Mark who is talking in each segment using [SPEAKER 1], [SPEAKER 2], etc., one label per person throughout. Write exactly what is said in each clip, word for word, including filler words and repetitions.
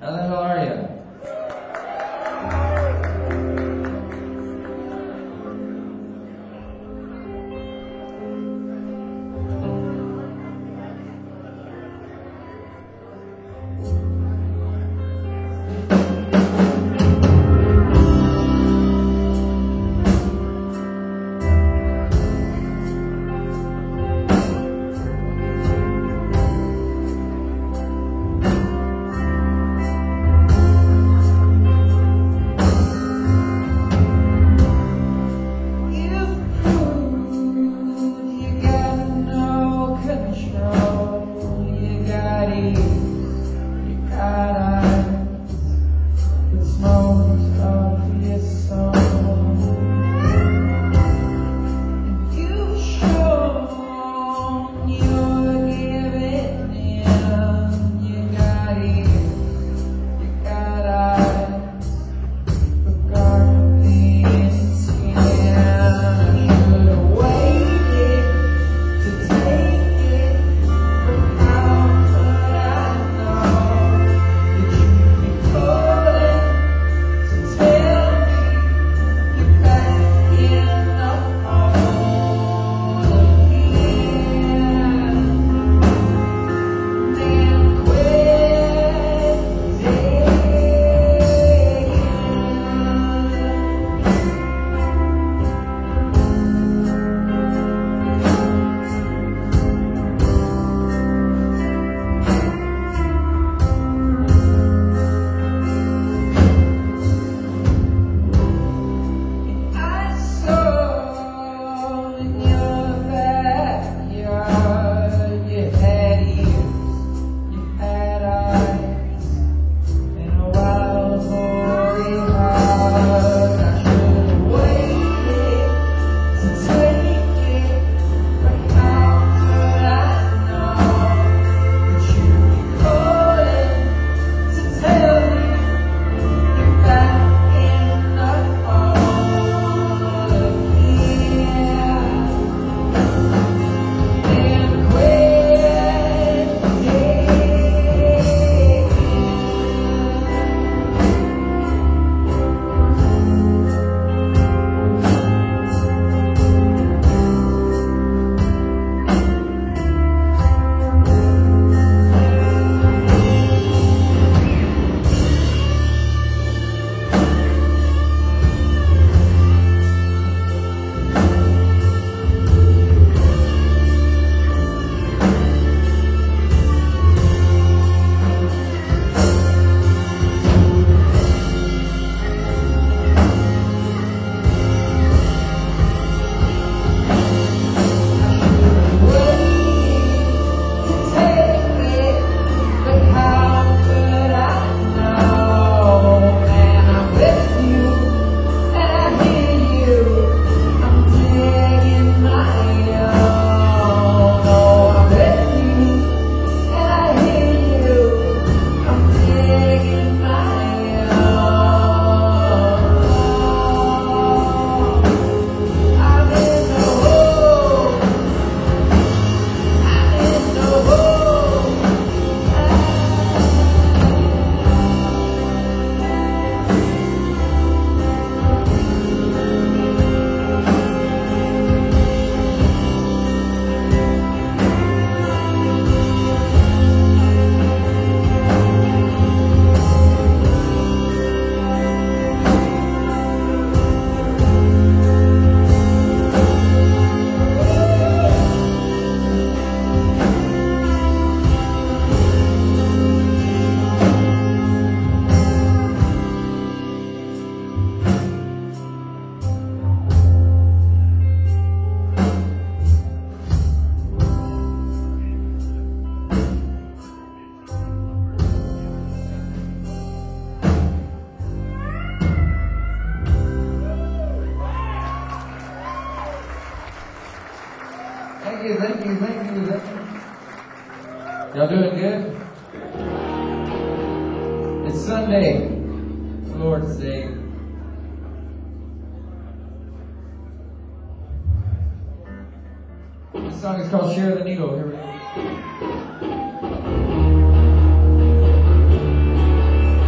[SPEAKER 1] How the hell are you? Thank you, thank you, thank you, thank you. Y'all doing good? It's Sunday, the Lord's Day. This song is called Share the Needle. Here we go.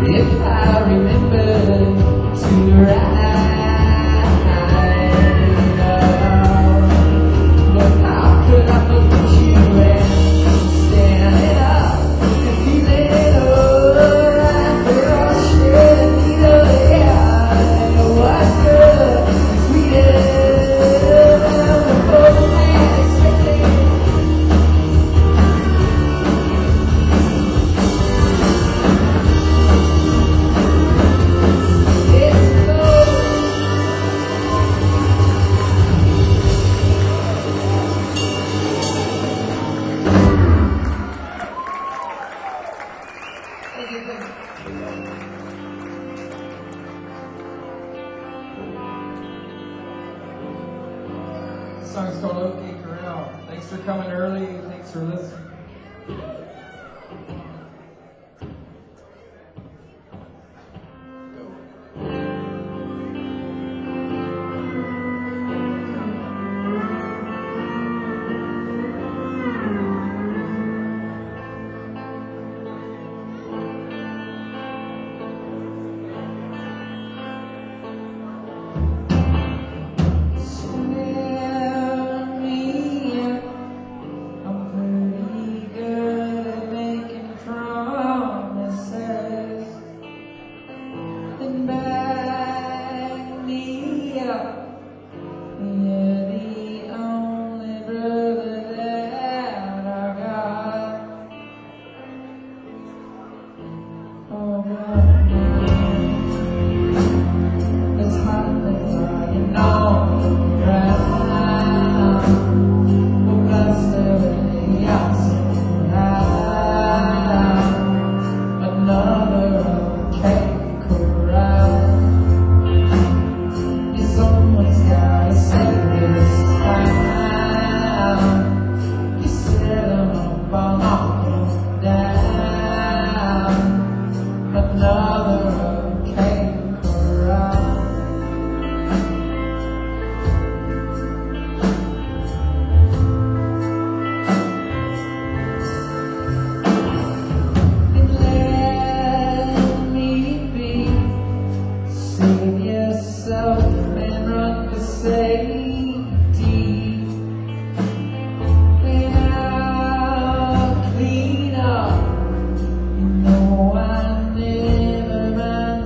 [SPEAKER 1] if I remember to write. But how could I forget you and standing up and feeling alright? But I'll share the needle, yeah, and it was good and sweeter than we both expected. This song's called OK Corral. Thanks for coming early. Thanks for listening. Save yourself and run for safety. And I'll clean up. You know I never run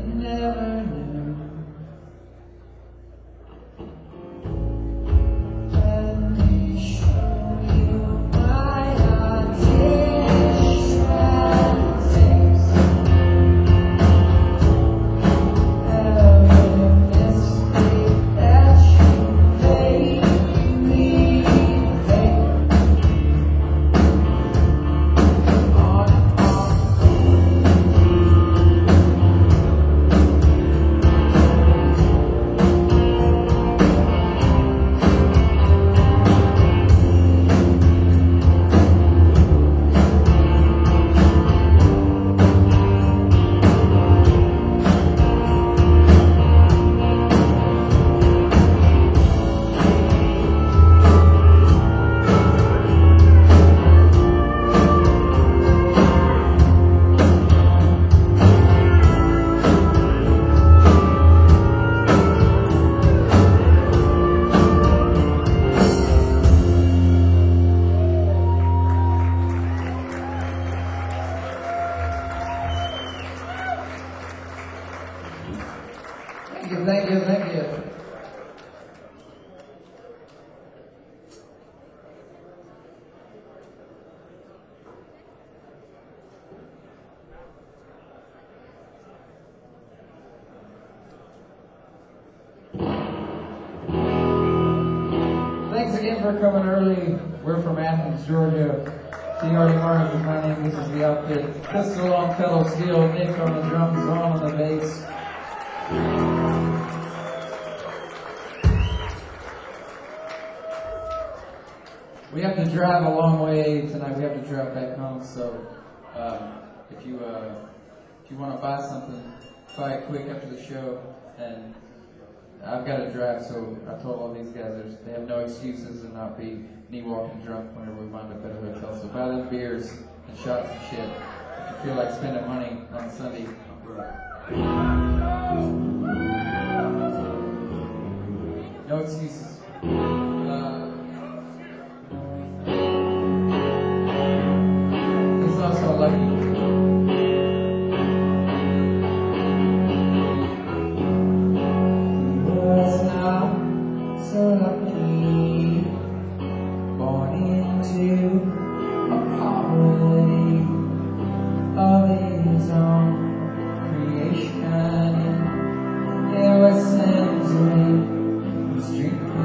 [SPEAKER 1] never knew. Let me show you my artificial taste. Every mistake that you made me think. On and on. Thank you, thank you, thank you. Thanks again for coming early. We're from Athens, Georgia. So you already learned with my name. This is the outfit. Pistol on pedal steel, Nick on the drums, Ron on the bass. We have to drive a long way tonight. We have to drive back home. So um, if you uh, if you want to buy something, buy it quick after the show. And I've got to drive, so I told all these guys there's, they have no excuses to not be knee walking drunk whenever we wind up at a hotel. So buy them beers and shots and shit if you feel like spending money on Sunday. No excuses. Uh, this is also lucky. So lucky, born into a poverty of his own creation. There was sins when he was drinking.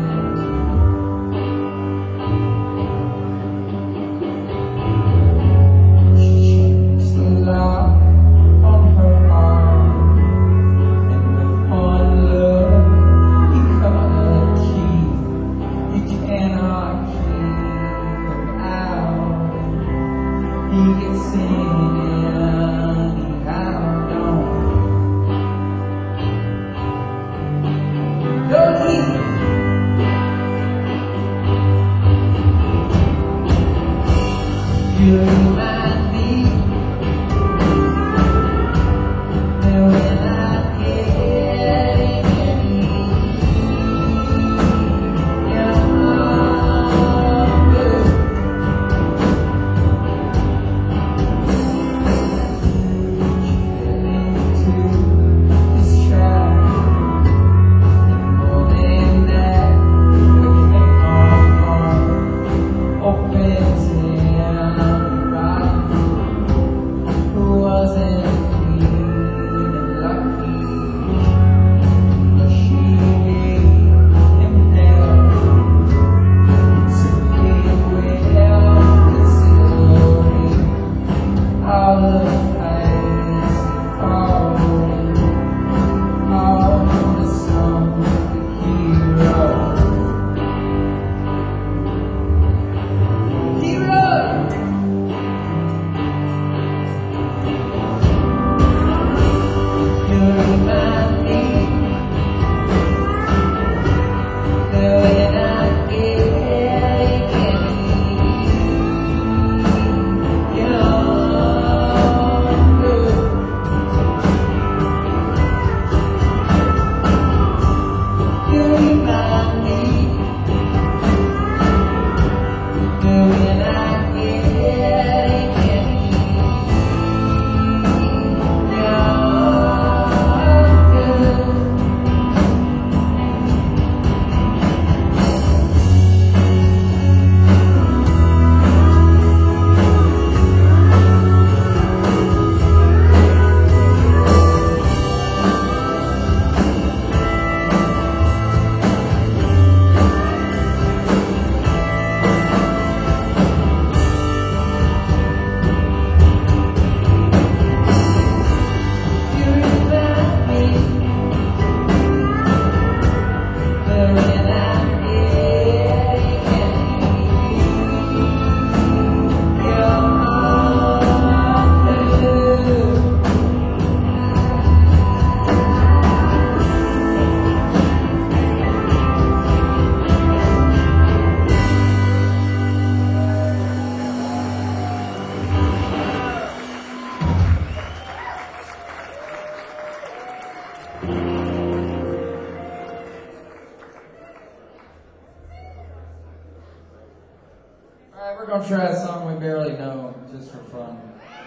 [SPEAKER 1] We're gonna try a song we barely know, just for fun.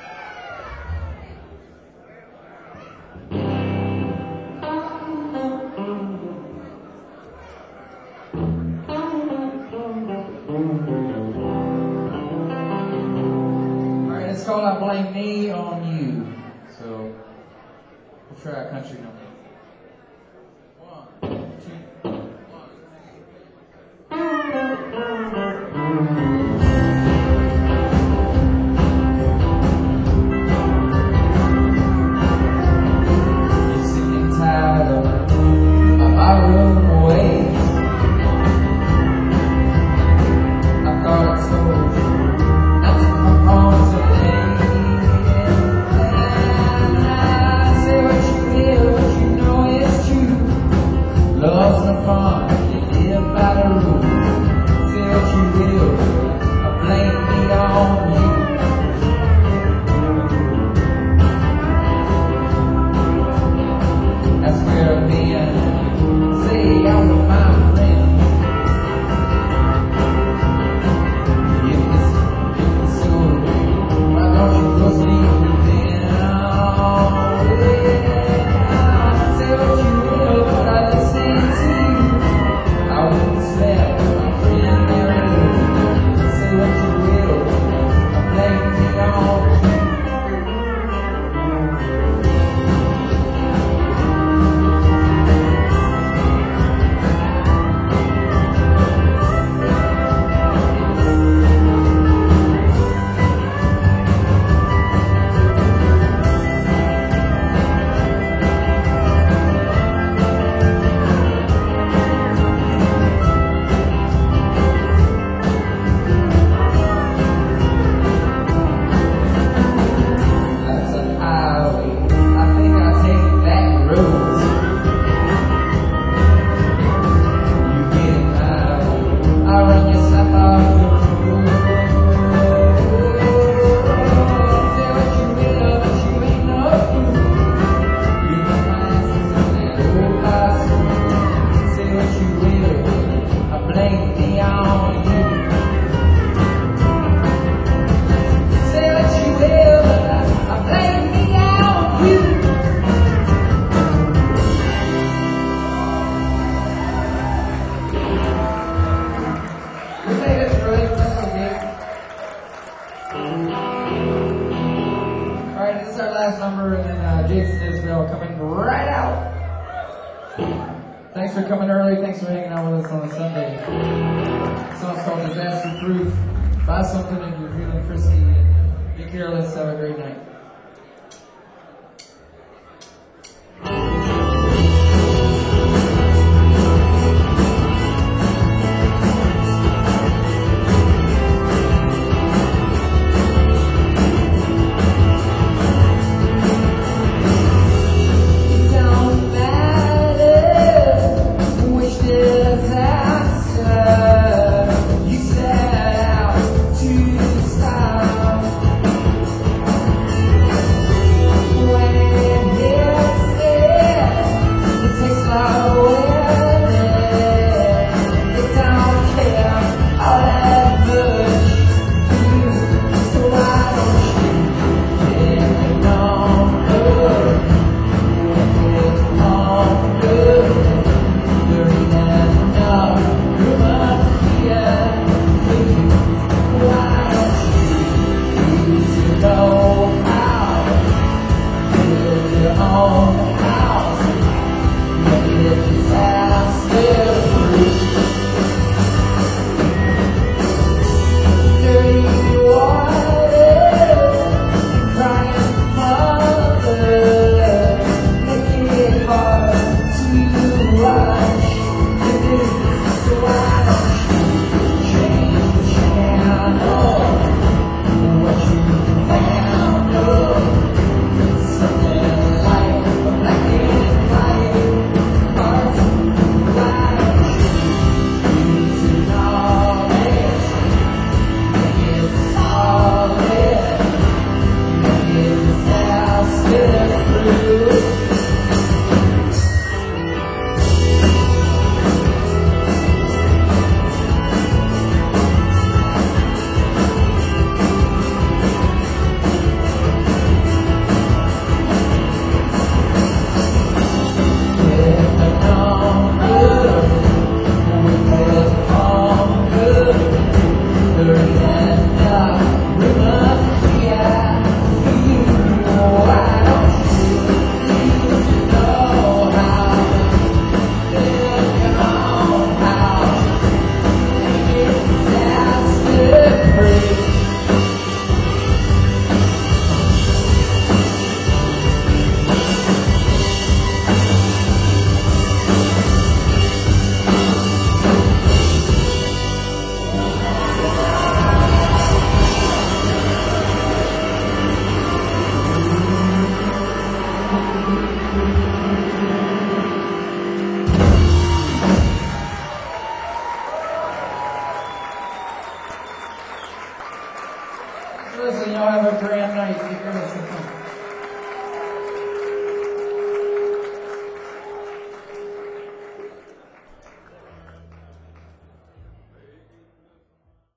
[SPEAKER 1] Alright, it's called I Blame Me on You. So, we'll try a country number. One, two, one, You're sick and tired of my room ways. I thought I told you not to come home today. I say what you will, but you know it's true. Love's no fun if you live by the rules. Say what you will, I blame me on you. That's where I've been. Say I'm with my friend. If it's, if it's so, why don't you go sleep with them? Yeah. Say what you will, but I listen to you. I wouldn't sleep with my friend Mary Lou. Say what you will, I blame me on you. That's a highway. I think I'll take back roads. You get in my way, I run your slap off the road. Say what you will, but you ain't no fool. You know my answers in that old posse. Say what you will, I blame me on you. Say what you will, but I, I blame me on you. We made it through it, that's okay. Alright, this is our last number, and then uh, Jason Isbell coming right out. Thanks for coming early, thanks for hanging out with us on a Sunday. The song's called Disaster Proof. Buy something if you're feeling frisky, and be careless, have a great night.